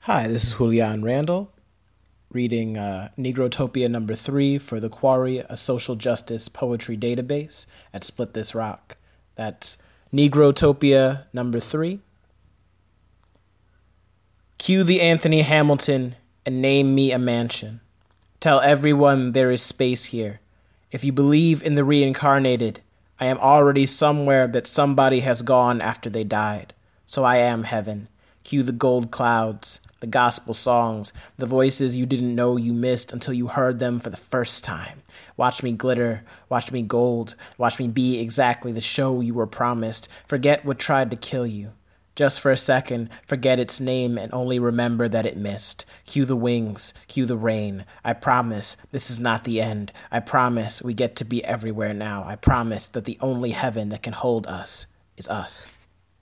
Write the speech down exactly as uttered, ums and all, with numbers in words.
Hi, this is Julian Randall, reading uh, Negrotopia number three for the Quarry, a social justice poetry database at Split This Rock. That's Negrotopia number three. Cue the Anthony Hamilton and name me a mansion. Tell everyone there is space here. If you believe in the reincarnated, I am already somewhere that somebody has gone after they died. So I am heaven. Cue the gold clouds, the gospel songs, the voices you didn't know you missed until you heard them for the first time. Watch me glitter, watch me gold, watch me be exactly the show you were promised. Forget what tried to kill you. Just for a second, forget its name and only remember that it missed. Cue the wings, cue the rain. I promise this is not the end. I promise we get to be everywhere now. I promise that the only heaven that can hold us is us.